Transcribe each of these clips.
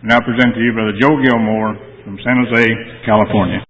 Now present to you Brother Joe Gilmore from San Jose, California.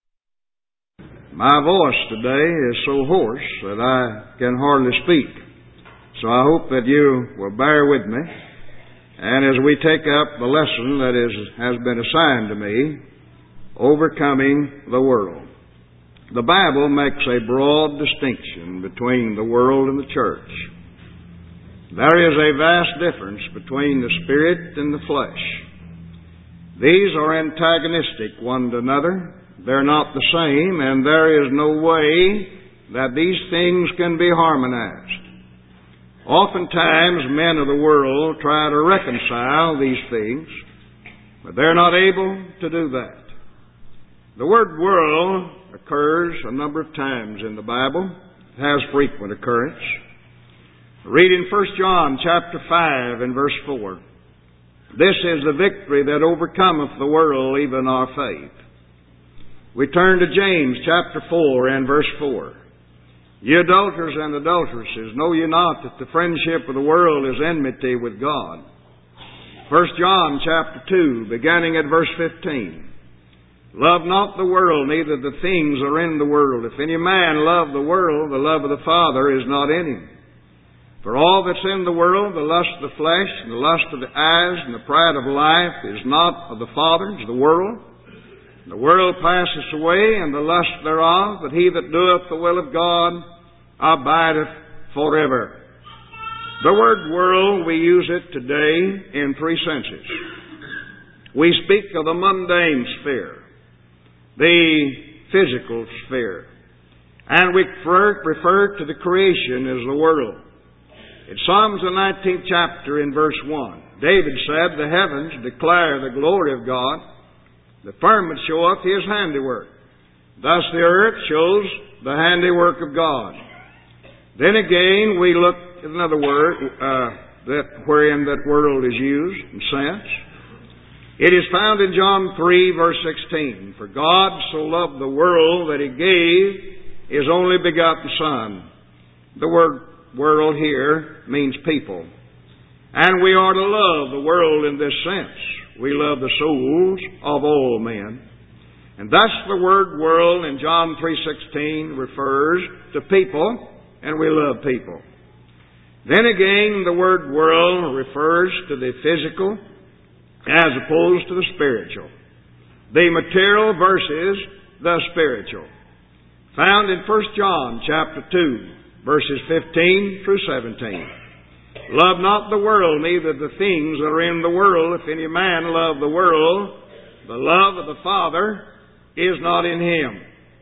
My voice today is so hoarse that I can hardly speak. So I hope that you will bear with me. And as we take up the lesson that has been assigned to me, overcoming the world. The Bible makes a broad distinction between the world and the church. There is a vast difference between the spirit and the flesh. These are antagonistic one to another. They're not the same, and there is no way that these things can be harmonized. Oftentimes, men of the world try to reconcile these things, but they're not able to do that. The word world occurs a number of times in the Bible. It has frequent occurrence. Read in 1 John chapter 5 and verse 4. This is the victory that overcometh the world, even our faith. We turn to James chapter 4 and verse 4. Ye adulterers and adulteresses, know ye not that the friendship of the world is enmity with God? 1 John chapter 2, beginning at verse 15. Love not the world, neither the things are in the world. If any man love the world, the love of the Father is not in him. For all that's in the world, the lust of the flesh, and the lust of the eyes, and the pride of life, is not of the Father, it's the world. The world passeth away, and the lust thereof, but he that doeth the will of God abideth forever. The word world, we use it today in three senses. We speak of the mundane sphere, the physical sphere, and we refer to the creation as the world. In Psalms the 19th chapter in verse 1, David said, the heavens declare the glory of God, the firmament showeth his handiwork. Thus the earth shows the handiwork of God. Then again we look at another word wherein that world is used in sense. It is found in John 3 verse 16. For God so loved the world that he gave his only begotten Son. The word world here means people. And we are to love the world in this sense. We love the souls of all men. And thus the word world in John 3:16 refers to people, and we love people. Then again, the word world refers to the physical as opposed to the spiritual. The material versus the spiritual. Found in 1 John chapter 2, verses 15 through 17. Love not the world, neither the things that are in the world. If any man love the world, the love of the Father is not in him.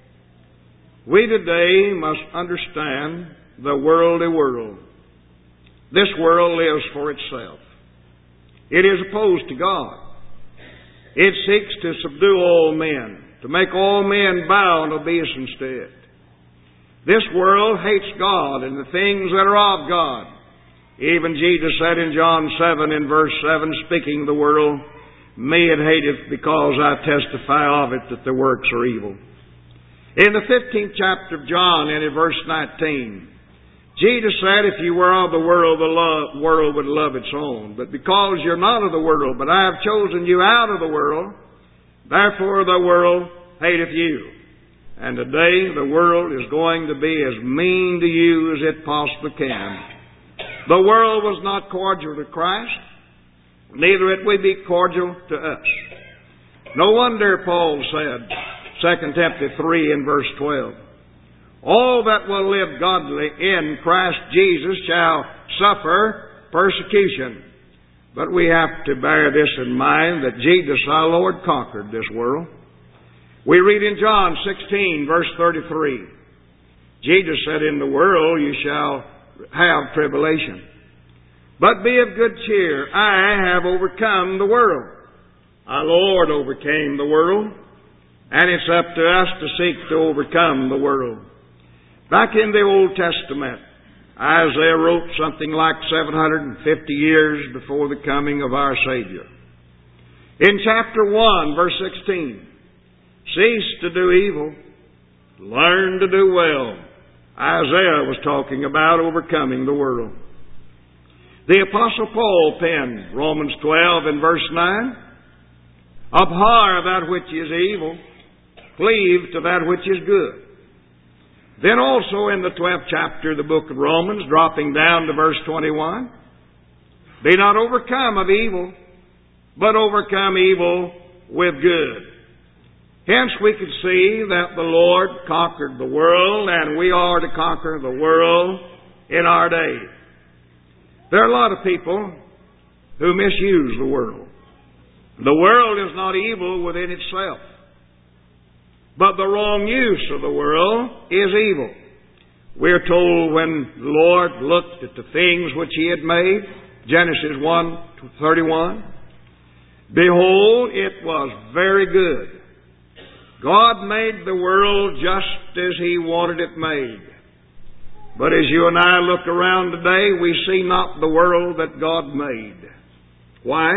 We today must understand the worldly world. This world lives for itself. It is opposed to God. It seeks to subdue all men, to make all men bow in obeisance to it. This world hates God and the things that are of God. Even Jesus said in John 7 in verse 7, speaking of the world, me it hateth because I testify of it that the works are evil. In the 15th chapter of John and in verse 19, Jesus said, if you were of the world would love its own. But because you're not of the world, but I have chosen you out of the world, therefore the world hateth you. And today the world is going to be as mean to you as it possibly can. The world was not cordial to Christ, neither it will be cordial to us. No wonder Paul said, 2 Timothy 3 and verse 12, all that will live godly in Christ Jesus shall suffer persecution. But we have to bear this in mind, that Jesus our Lord conquered this world. We read in John 16 verse 33, Jesus said, in the world you shall have tribulation. But be of good cheer, I have overcome the world. Our Lord overcame the world, and it's up to us to seek to overcome the world. Back in the Old Testament, Isaiah wrote something like 750 years before the coming of our Savior. In chapter 1, verse 16, cease to do evil, learn to do well. Isaiah was talking about overcoming the world. The Apostle Paul penned Romans 12 and verse 9, Abhor that which is evil, cleave to that which is good. Then also in the 12th chapter of the book of Romans, dropping down to verse 21, be not overcome of evil, but overcome evil with good. Hence we could see that the Lord conquered the world, and we are to conquer the world in our day. There are a lot of people who misuse the world. The world is not evil within itself, but the wrong use of the world is evil. We're told when the Lord looked at the things which He had made, Genesis 1:31, behold, it was very good. God made the world just as He wanted it made. But as you and I look around today, we see not the world that God made. Why?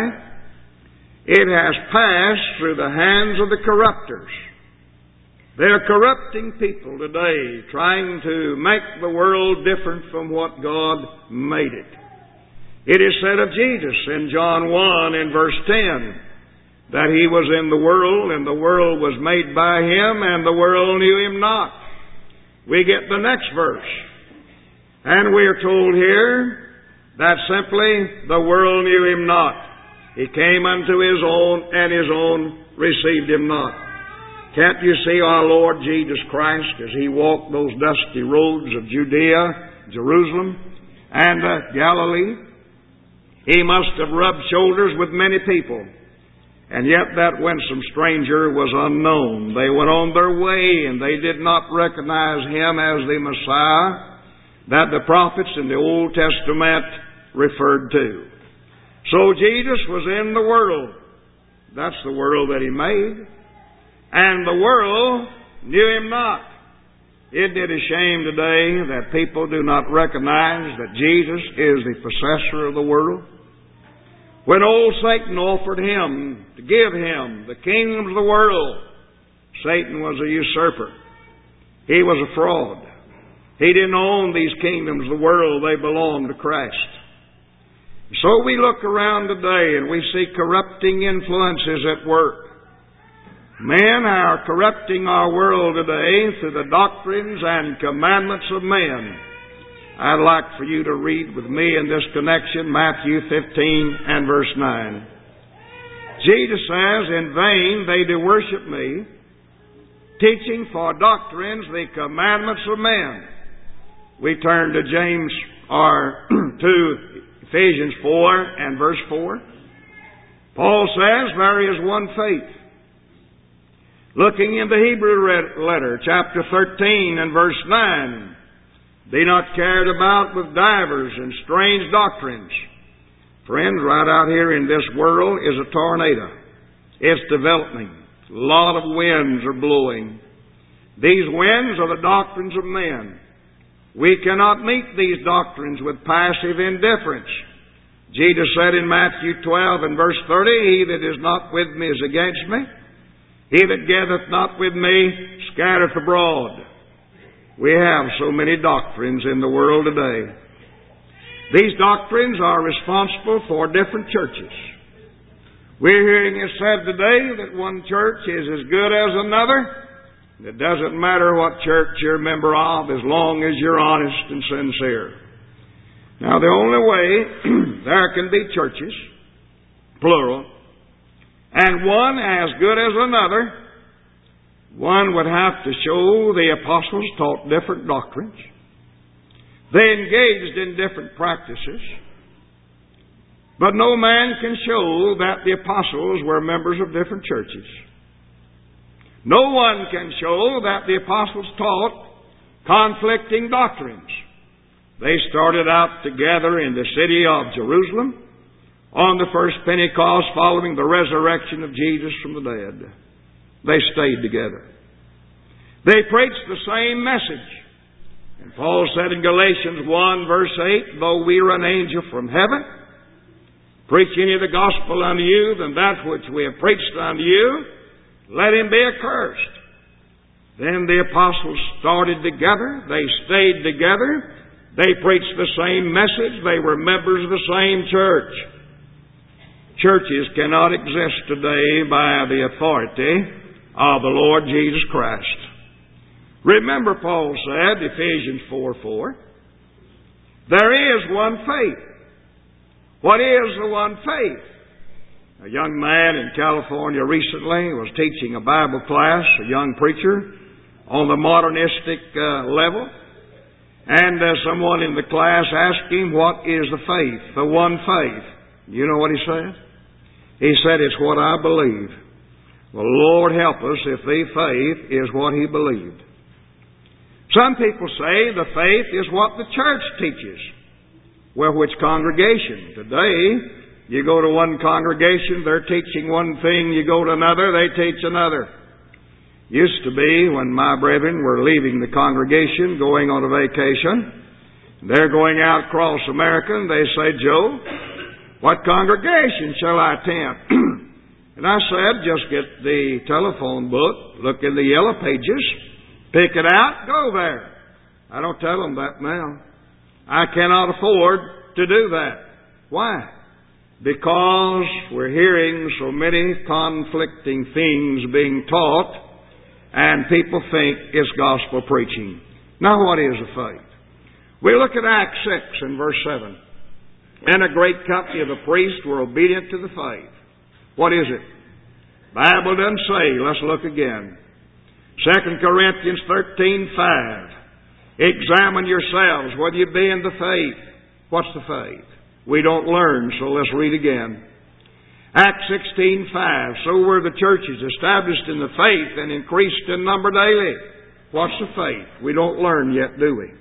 It has passed through the hands of the corruptors. They're corrupting people today, trying to make the world different from what God made it. It is said of Jesus in John 1 in verse 10 that He was in the world, and the world was made by Him, and the world knew Him not. We get the next verse, and we are told here that simply the world knew Him not. He came unto His own, and His own received Him not. Can't you see our Lord Jesus Christ as He walked those dusty roads of Judea, Jerusalem, and Galilee? He must have rubbed shoulders with many people. And yet that winsome stranger was unknown. They went on their way, and they did not recognize Him as the Messiah that the prophets in the Old Testament referred to. So Jesus was in the world. That's the world that He made. And the world knew Him not. Isn't it a shame today that people do not recognize that Jesus is the possessor of the world? When old Satan offered Him to give Him the kingdoms of the world, Satan was a usurper. He was a fraud. He didn't own these kingdoms of the world. They belonged to Christ. So we look around today and we see corrupting influences at work. Men are corrupting our world today through the doctrines and commandments of men. I'd like for you to read with me in this connection Matthew 15 and verse 9. Jesus says, in vain they do worship me, teaching for doctrines the commandments of men. We turn to to Ephesians 4 and verse 4. Paul says, there is one faith. Looking in the Hebrew letter, chapter 13 and verse 9, be not carried about with divers and strange doctrines. Friends, right out here in this world is a tornado. It's developing. A lot of winds are blowing. These winds are the doctrines of men. We cannot meet these doctrines with passive indifference. Jesus said in Matthew 12 and verse 30, he that is not with me is against me. He that gathereth not with me scattereth abroad. We have so many doctrines in the world today. These doctrines are responsible for different churches. We're hearing it said today that one church is as good as another. It doesn't matter what church you're a member of as long as you're honest and sincere. Now the only way there can be churches, plural, and one as good as another, one would have to show the apostles taught different doctrines. They engaged in different practices. But no man can show that the apostles were members of different churches. No one can show that the apostles taught conflicting doctrines. They started out together in the city of Jerusalem on the first Pentecost following the resurrection of Jesus from the dead. They stayed together. They preached the same message. And Paul said in Galatians 1 verse 8, though we are an angel from heaven, preach any of the gospel unto you, than that which we have preached unto you, let him be accursed. Then the apostles started together. They stayed together. They preached the same message. They were members of the same church. Churches cannot exist today by the authority of the Lord Jesus Christ. Remember, Paul said, Ephesians 4:4, there is one faith. What is the one faith? A young man in California recently was teaching a Bible class, a young preacher, on the modernistic level. And someone in the class asked him, what is the faith, the one faith? You know what he said? He said, it's what I believe. Well, Lord help us if the faith is what he believed. Some people say the faith is what the church teaches. Well, which congregation? Today, you go to one congregation, they're teaching one thing. You go to another, they teach another. Used to be when my brethren were leaving the congregation, going on a vacation. They're going out across America, and they say, Joe, what congregation shall I attend? And I said, just get the telephone book, look in the yellow pages, pick it out, go there. I don't tell them that now. I cannot afford to do that. Why? Because we're hearing so many conflicting things being taught, and people think it's gospel preaching. Now, what is a faith? We look at Acts 6 and verse 7. And a great company of the priests were obedient to the faith. What is it? Bible doesn't say. Let's look again. 2 Corinthians 13:5. Examine yourselves whether you be in the faith. What's the faith? We don't learn, so let's read again. Acts 16:5. So were the churches established in the faith and increased in number daily. What's the faith? We don't learn yet, do we?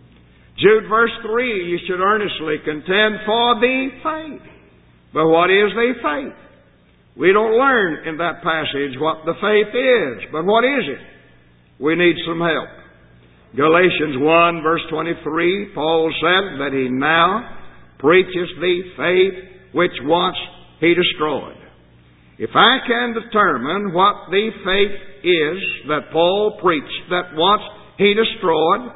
Jude verse 3. You should earnestly contend for the faith. But what is the faith? We don't learn in that passage what the faith is. But what is it? We need some help. Galatians 1 verse 23, Paul said that he now preaches the faith which once he destroyed. If I can determine what the faith is that Paul preached that once he destroyed,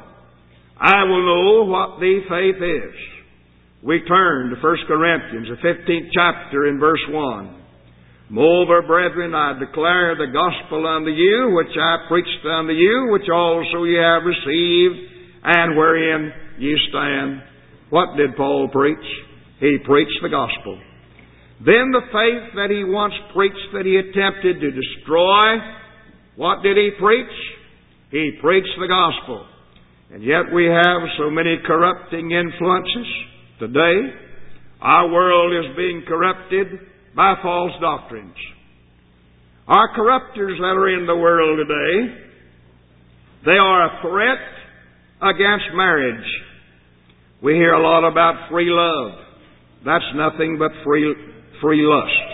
I will know what the faith is. We turn to 1 Corinthians, the 15th chapter in verse 1. Moreover, brethren, I declare the gospel unto you, which I preached unto you, which also ye have received, and wherein ye stand. What did Paul preach? He preached the gospel. Then the faith that he once preached that he attempted to destroy, what did he preach? He preached the gospel. And yet we have so many corrupting influences today. Our world is being corrupted by false doctrines. Our corruptors that are in the world today, they are a threat against marriage. We hear a lot about free love. That's nothing but free lust.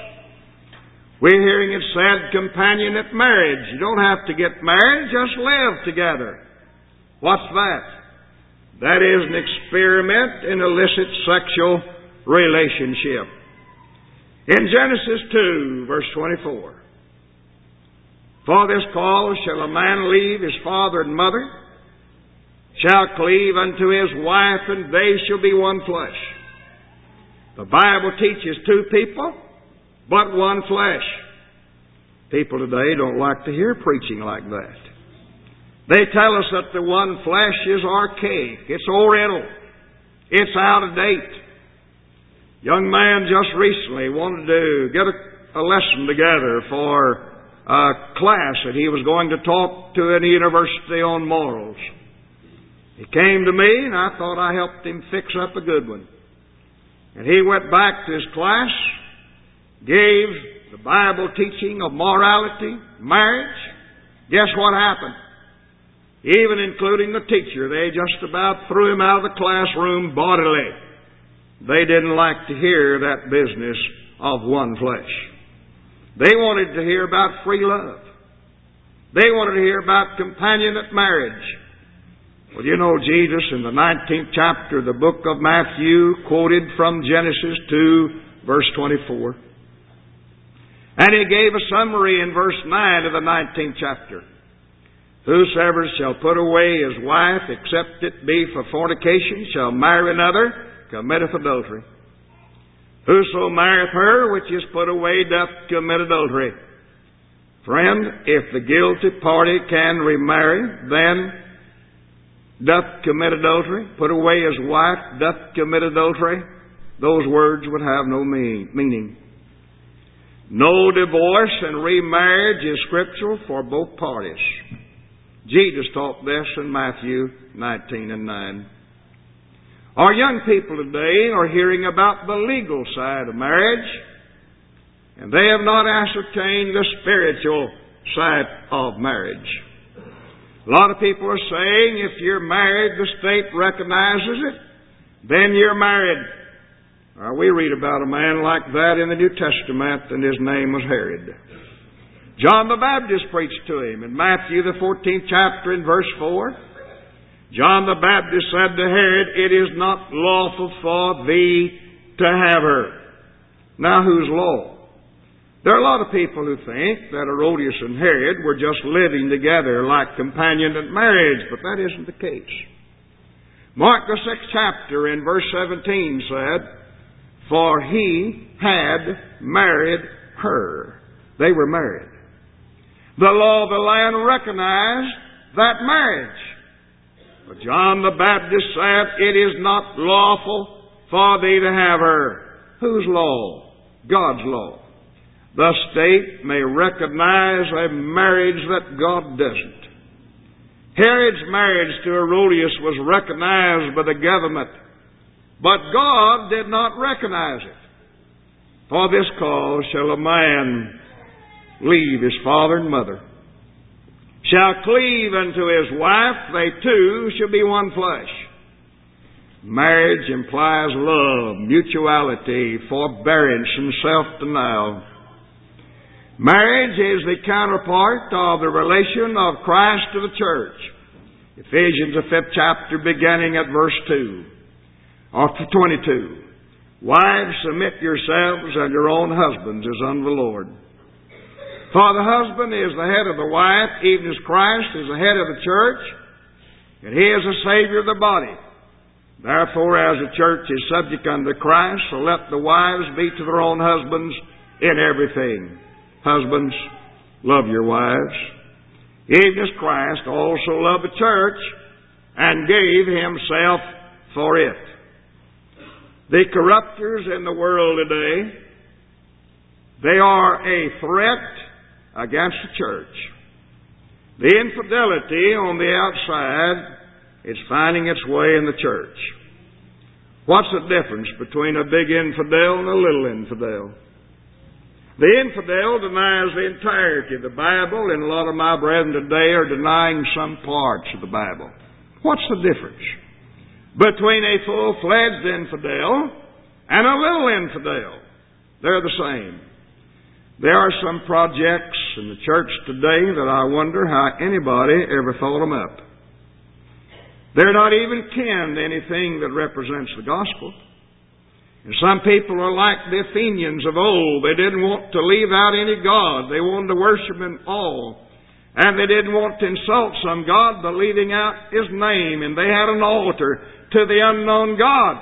We're hearing it said companionate marriage. You don't have to get married, just live together. What's that? That is an experiment in illicit sexual relationship. In Genesis 2, verse 24, for this cause shall a man leave his father and mother, shall cleave unto his wife, and they shall be one flesh. The Bible teaches two people, but one flesh. People today don't like to hear preaching like that. They tell us that the one flesh is archaic. It's oriental. It's out of date. Young man just recently wanted to get a lesson together for a class that he was going to talk to at a university on morals. He came to me, and I thought I helped him fix up a good one. And he went back to his class, gave the Bible teaching of morality, marriage. Guess what happened? Even including the teacher, they just about threw him out of the classroom bodily. They didn't like to hear that business of one flesh. They wanted to hear about free love. They wanted to hear about companionate marriage. Well, you know, Jesus in the 19th chapter of the book of Matthew quoted from Genesis 2, verse 24. And he gave a summary in verse 9 of the 19th chapter. Whosoever shall put away his wife, except it be for fornication, shall marry another, committeth adultery. Whoso marrieth her which is put away doth commit adultery. Friend, if the guilty party can remarry, then doth commit adultery. Put away his wife, doth commit adultery. Those words would have no meaning. No divorce and remarriage is scriptural for both parties. Jesus taught this in Matthew 19:9. Our young people today are hearing about the legal side of marriage, and they have not ascertained the spiritual side of marriage. A lot of people are saying if you're married, the state recognizes it, then you're married. We read about a man like that in the New Testament, and his name was Herod. John the Baptist preached to him in Matthew the 14th chapter in verse 4. John the Baptist said to Herod, "It is not lawful for thee to have her." Now whose law? There are a lot of people who think that Herodias and Herod were just living together like companionate marriage, but that isn't the case. Mark the 6th chapter in verse 17 said, "For he had married her." They were married. The law of the land recognized that marriage. But John the Baptist said, "It is not lawful for thee to have her." Whose law? God's law. The state may recognize a marriage that God doesn't. Herod's marriage to Herodias was recognized by the government, but God did not recognize it. For this cause shall a man leave his father and mother, shall cleave unto his wife, they two shall be one flesh. Marriage implies love, mutuality, forbearance, and self-denial. Marriage is the counterpart of the relation of Christ to the church. Ephesians the 5th chapter beginning at verse 2, or 22. Wives, submit yourselves unto your own husbands as unto the Lord. For the husband is the head of the wife, even as Christ is the head of the church, and he is the Savior of the body. Therefore, as the church is subject unto Christ, so let the wives be to their own husbands in everything. Husbands, love your wives, even as Christ also loved the church and gave himself for it. The corruptors in the world today, they are a threat against the church. The infidelity on the outside is finding its way in the church. What's the difference between a big infidel and a little infidel? The infidel denies the entirety of the Bible, and a lot of my brethren today are denying some parts of the Bible. What's the difference between a full-fledged infidel and a little infidel? They're the same. There are some projects in the church today that I wonder how anybody ever thought them up. They're not even kin to anything that represents the gospel. And some people are like the Athenians of old. They didn't want to leave out any god. They wanted to worship Him all. And they didn't want to insult some god by leaving out His name. And they had an altar to the unknown God.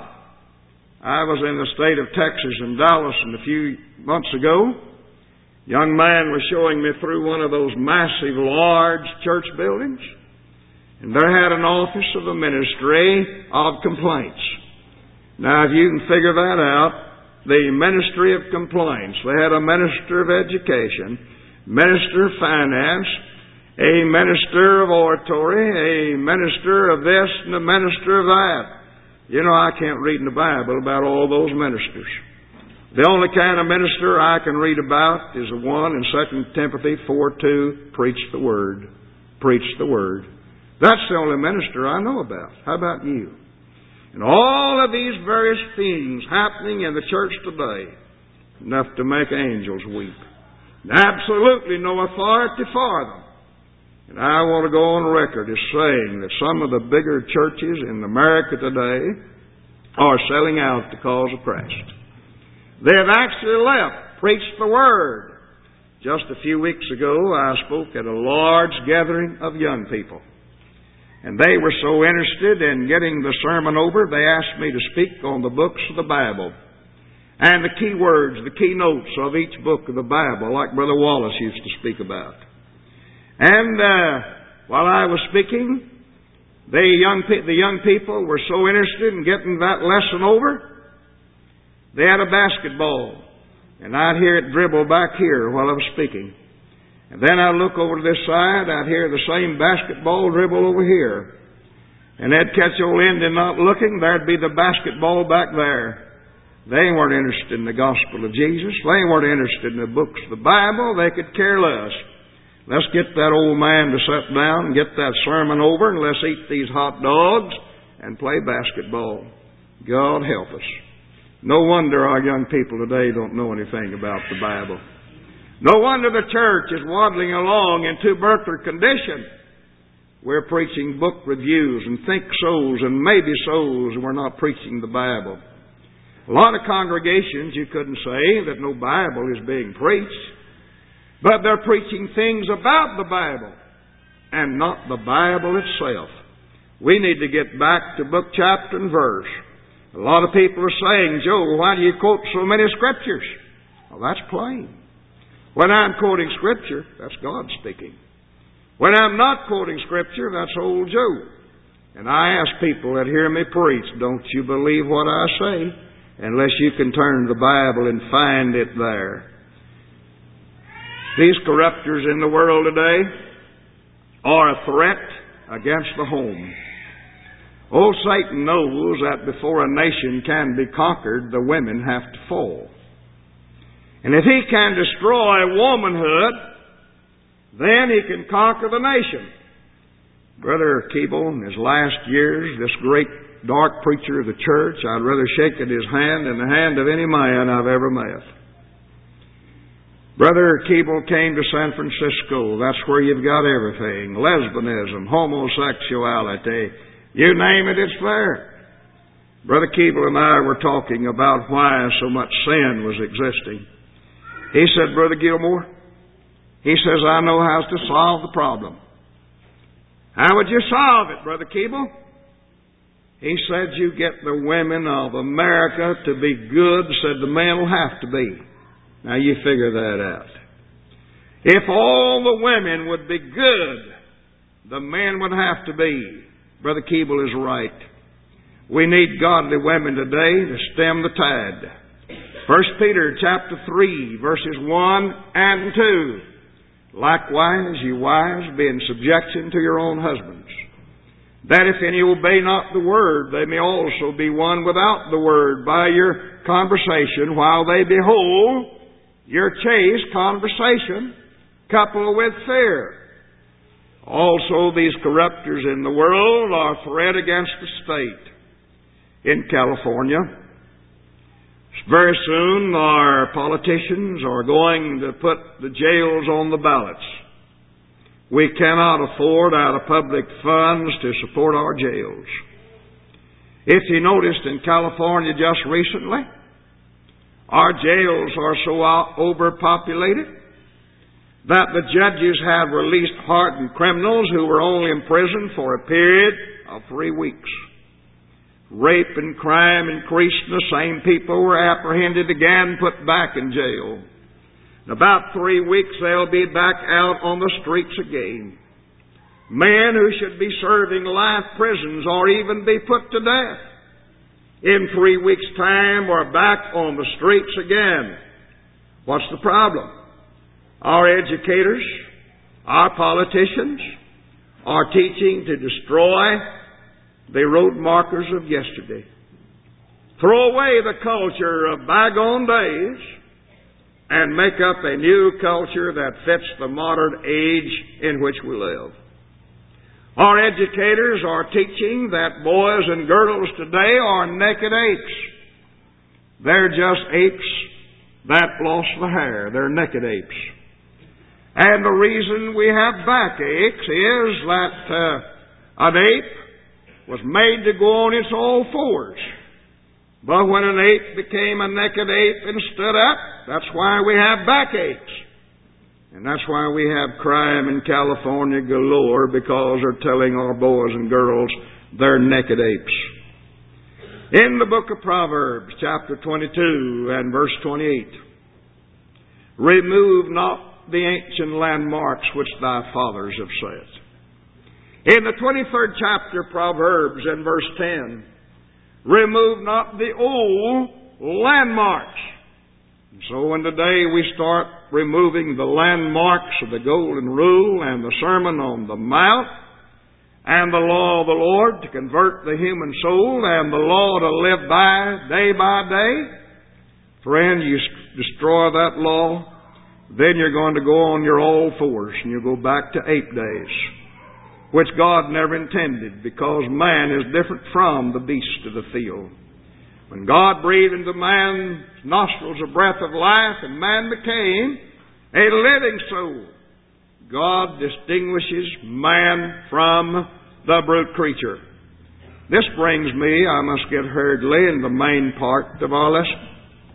I was in the state of Texas in Dallas a few months ago. A young man was showing me through one of those massive, large church buildings. And there had an office of a ministry of complaints. Now, if you can figure that out, the ministry of complaints. They had a minister of education, minister of finance, a minister of oratory, a minister of this, and a minister of that. You know, I can't read in the Bible about all those ministers. The only kind of minister I can read about is the one in 2 Timothy 4:2, preach the Word. Preach the Word. That's the only minister I know about. How about you? And all of these various things happening in the church today, enough to make angels weep. And absolutely no authority for them. And I want to go on record as saying that some of the bigger churches in America today are selling out the cause of Christ. They have actually left, preached the Word. Just a few weeks ago, I spoke at a large gathering of young people. And they were so interested in getting the sermon over, they asked me to speak on the books of the Bible. and the key words, the keynotes of each book of the Bible, like Brother Wallace used to speak about. And while I was speaking, the young people were so interested in getting that lesson over, they had a basketball, and I'd hear it dribble back here while I was speaking. And then I'd look over to this side, I'd hear the same basketball dribble over here. And they'd catch old Indy not looking, there'd be the basketball back there. They weren't interested in the gospel of Jesus. They weren't interested in the books of the Bible. They could care less. Let's get that old man to sit down and get that sermon over, and let's eat these hot dogs and play basketball. God help us. No wonder our young people today don't know anything about the Bible. No wonder the church is waddling along in tubercular condition. We're preaching book reviews and think so's and maybe so's, and we're not preaching the Bible. A lot of congregations, you couldn't say that no Bible is being preached, but they're preaching things about the Bible and not the Bible itself. We need to get back to book, chapter, and verse. A lot of people are saying, Joe, why do you quote so many scriptures? Well, that's plain. When I'm quoting Scripture, that's God speaking. When I'm not quoting Scripture, that's old Joe. And I ask people that hear me preach, don't you believe what I say unless you can turn to the Bible and find it there. These corruptors in the world today are a threat against the home. Old Satan knows that before a nation can be conquered, the women have to fall. And if he can destroy womanhood, then he can conquer the nation. Brother Keeble, in his last years, this great dark preacher of the church, I'd rather shake his hand than the hand of any man I've ever met. Brother Keeble came to San Francisco. That's where you've got everything. Lesbianism, homosexuality, you name it, it's there. Brother Keeble and I were talking about why so much sin was existing. He said, Brother Gilmore, he says, I know how to solve the problem. How would you solve it, Brother Keeble? He said, you get the women of America to be good, said the men will have to be. Now you figure that out. If all the women would be good, the men would have to be. Brother Keeble is right. We need godly women today to stem the tide. 1 Peter chapter 3, verses 1 and 2. Likewise, you wives, be in subjection to your own husbands, that if any obey not the word, they may also be won without the word by your conversation, while they behold your chaste conversation coupled with fear. Also, these corrupters in the world are a threat against the state. In California, very soon our politicians are going to put the jails on the ballots. We cannot afford out of public funds to support our jails. If you noticed in California just recently, our jails are so overpopulated that the judges have released hardened criminals who were only in prison for a period of 3 weeks. Rape and crime increased, and the same people were apprehended again, put back in jail. In about 3 weeks, they'll be back out on the streets again. Men who should be serving life prisons or even be put to death, in 3 weeks' time are back on the streets again. What's the problem? Our educators, our politicians are teaching to destroy the road markers of yesterday. Throw away the culture of bygone days and make up a new culture that fits the modern age in which we live. Our educators are teaching that boys and girls today are naked apes. They're just apes that lost the hair. They're naked apes. And the reason we have backaches is that an ape was made to go on its all fours. But when an ape became a naked ape and stood up, that's why we have backaches. And that's why we have crime in California galore, because they're telling our boys and girls they're naked apes. In the book of Proverbs, chapter 22 and verse 28, remove not the ancient landmarks which thy fathers have set. In the 23rd chapter of Proverbs and verse 10, remove not the old landmarks. And so when today we start removing the landmarks of the Golden Rule and the Sermon on the Mount and the law of the Lord to convert the human soul and the law to live by day, friend, you destroy that law, then you're going to go on your all fours and you'll go back to 8 days, which God never intended, because man is different from the beast of the field. When God breathed into man's nostrils a breath of life and man became a living soul, God distinguishes man from the brute creature. This brings me, I must get hurriedly, in the main part of our lesson.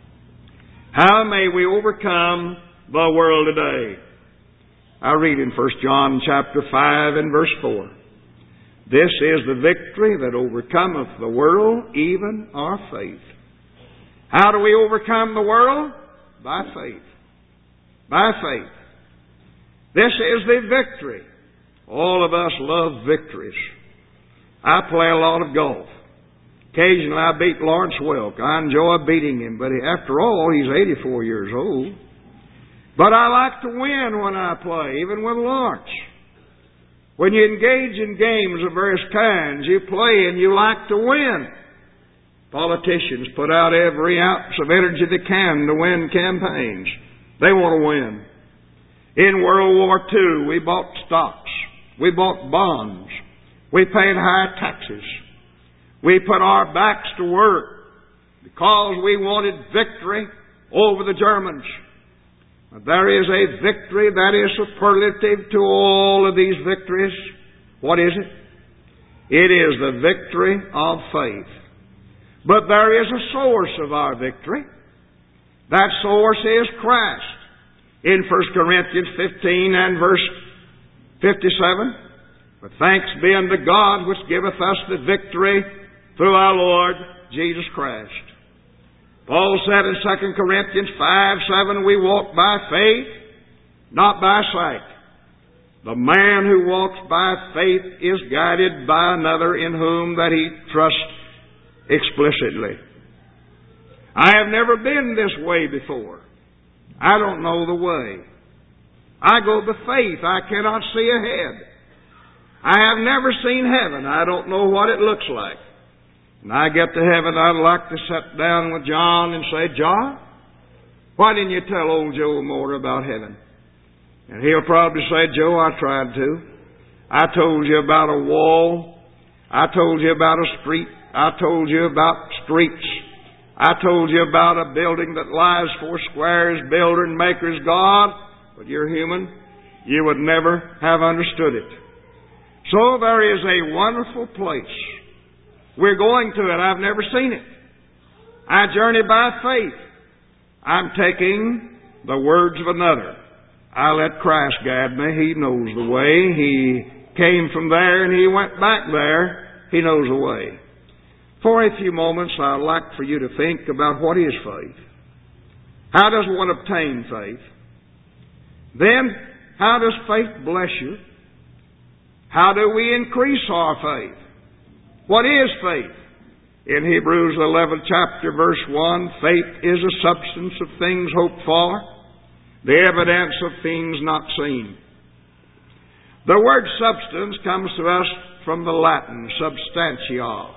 How may we overcome the world today? I read in 1 John chapter 5 and verse 4. This is the victory that overcometh the world, even our faith. How do we overcome the world? By faith. By faith. This is the victory. All of us love victories. I play a lot of golf. Occasionally I beat Lawrence Welk. I enjoy beating him, but after all, he's 84 years old. But I like to win when I play, even with Lawrence. When you engage in games of various kinds, you play and you like to win. Politicians put out every ounce of energy they can to win campaigns. They want to win. In World War II, we bought stocks. We bought bonds. We paid high taxes. We put our backs to work because we wanted victory over the Germans. There is a victory that is superlative to all of these victories. What is it? It is the victory of faith. But there is a source of our victory. That source is Christ. In 1 Corinthians 15 and verse 57, but thanks be unto God which giveth us the victory through our Lord Jesus Christ. Paul said in 2 Corinthians 5:7, we walk by faith, not by sight. The man who walks by faith is guided by another in whom that he trusts explicitly. I have never been this way before. I don't know the way. I go by faith. I cannot see ahead. I have never seen heaven. I don't know what it looks like. When I get to heaven, I'd like to sit down with John and say, John, why didn't you tell old Joe more about heaven? And he'll probably say, Joe, I tried to. I told you about a wall. I told you about a street. I told you about streets. I told you about a building that lies 4 squares, builder and maker's God. But you're human. You would never have understood it. So there is a wonderful place. We're going to it. I've never seen it. I journey by faith. I'm taking the words of another. I let Christ guide me. He knows the way. He came from there and He went back there. He knows the way. For a few moments, I'd like for you to think about what is faith. How does one obtain faith? Then, how does faith bless you? How do we increase our faith? What is faith? In Hebrews 11 chapter verse 1, faith is a substance of things hoped for, the evidence of things not seen. The word substance comes to us from the Latin substantia.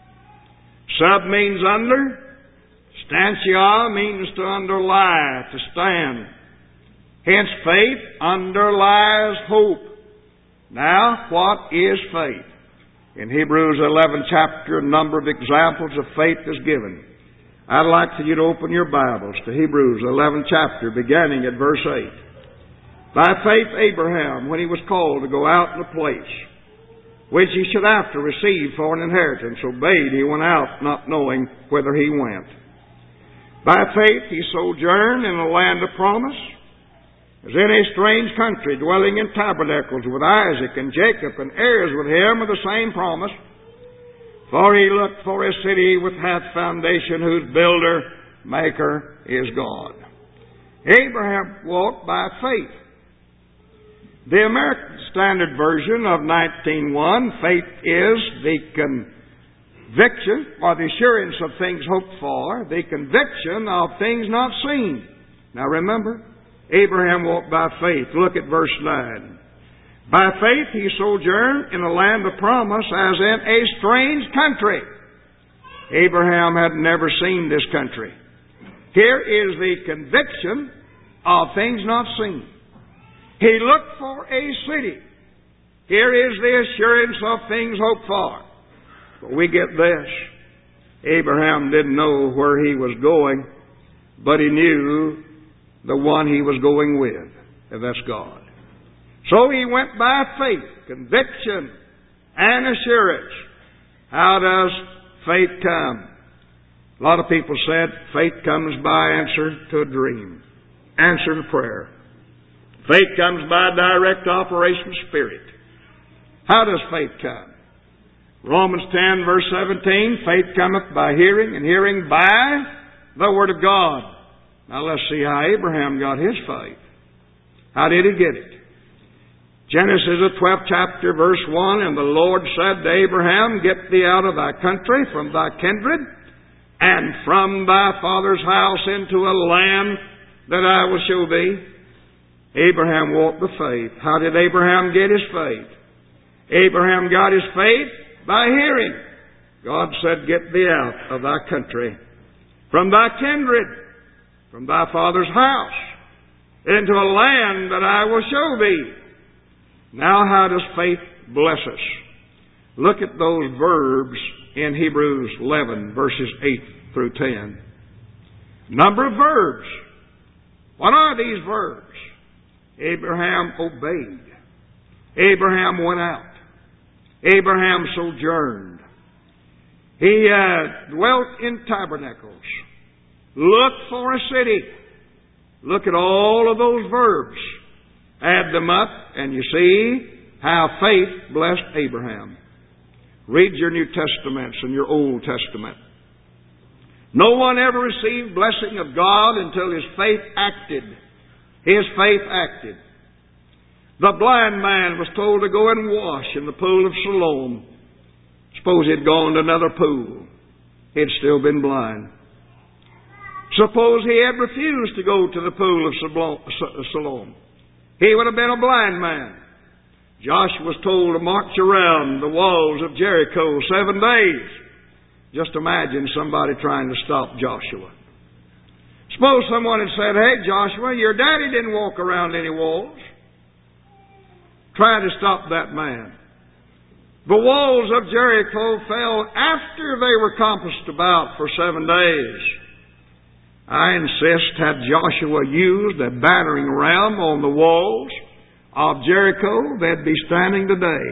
Sub means under. Stantia means to underlie, to stand. Hence faith underlies hope. Now, what is faith? In Hebrews 11 chapter, a number of examples of faith is given. I'd like for you to open your Bibles to Hebrews 11 chapter, beginning at verse 8. By faith Abraham, when he was called to go out in a place which he should after receive for an inheritance, obeyed, he went out, not knowing whither he went. By faith he sojourned in a land of promise, as in a strange country, dwelling in tabernacles with Isaac and Jacob, and heirs with him of the same promise. For he looked for a city which hath foundation, whose builder, maker is God. Abraham walked by faith. The American Standard Version of 19:1, faith is the conviction or the assurance of things hoped for, the conviction of things not seen. Now remember, Abraham walked by faith. Look at verse 9. By faith he sojourned in a land of promise as in a strange country. Abraham had never seen this country. Here is the conviction of things not seen. He looked for a city. Here is the assurance of things hoped for. But we get this. Abraham didn't know where he was going, but he knew the one he was going with, and that's God. So he went by faith, conviction, and assurance. How does faith come? A lot of people said faith comes by answer to a dream, answer to prayer. Faith comes by direct operation of Spirit. How does faith come? Romans 10 verse 17, faith cometh by hearing, and hearing by the Word of God. Now let's see how Abraham got his faith. How did he get it? Genesis the 12th chapter verse 1, and the Lord said to Abraham, get thee out of thy country, from thy kindred, and from thy father's house into a land that I will show thee. Abraham walked the faith. How did Abraham get his faith? Abraham got his faith by hearing. God said, get thee out of thy country, from thy kindred, from thy father's house, into a land that I will show thee. Now how does faith bless us? Look at those verbs in Hebrews 11, verses 8 through 10. Number of verbs. What are these verbs? Abraham obeyed. Abraham went out. Abraham sojourned. He dwelt in tabernacles. Looked for a city. Look at all of those verbs. Add them up, and you see how faith blessed Abraham. Read your New Testaments and your Old Testament. No one ever received blessing of God until his faith acted. His faith acted. The blind man was told to go and wash in the pool of Siloam. Suppose he'd gone to another pool. He'd still been blind. Suppose he had refused to go to the pool of Siloam. He would have been a blind man. Joshua was told to march around the walls of Jericho 7 days. Just imagine somebody trying to stop Joshua. Suppose someone had said, hey Joshua, your daddy didn't walk around any walls. Try to stop that man. The walls of Jericho fell after they were compassed about for 7 days. I insist, had Joshua used a battering ram on the walls of Jericho, they'd be standing today.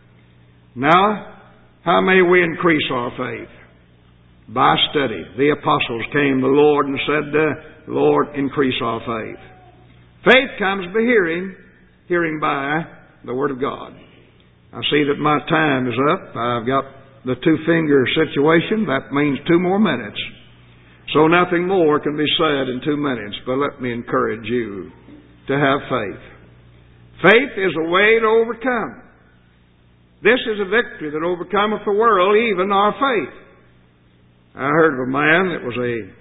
Now, how may we increase our faith? By study. The apostles came to the Lord and said, Lord, increase our faith. Faith comes by hearing, hearing by the Word of God. I see that my time is up. I've got the 2-finger situation. That means 2 more minutes. So nothing more can be said in 2 minutes, but let me encourage you to have faith. Faith is a way to overcome. This is a victory that overcometh the world, even our faith. I heard of a man that was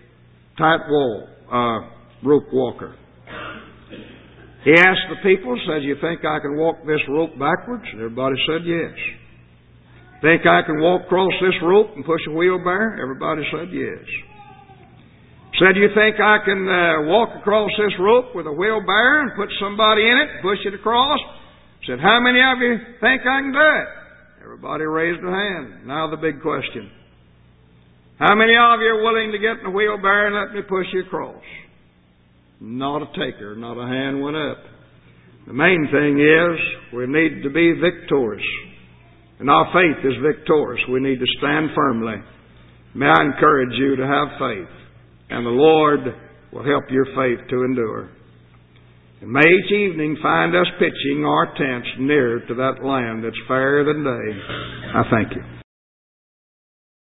a rope walker. He asked the people, says, you think I can walk this rope backwards? And everybody said yes. Think I can walk across this rope and push a wheelbarrow? Everybody said yes. Said, you think I can walk across this rope with a wheelbarrow and put somebody in it, push it across? Said, how many of you think I can do it? Everybody raised their hand. Now the big question. How many of you are willing to get in a wheelbarrow and let me push you across? Not a taker, not a hand went up. The main thing is we need to be victorious. And our faith is victorious. We need to stand firmly. May I encourage you to have faith. And the Lord will help your faith to endure. And may each evening find us pitching our tents near to that land that's fairer than day. I thank you.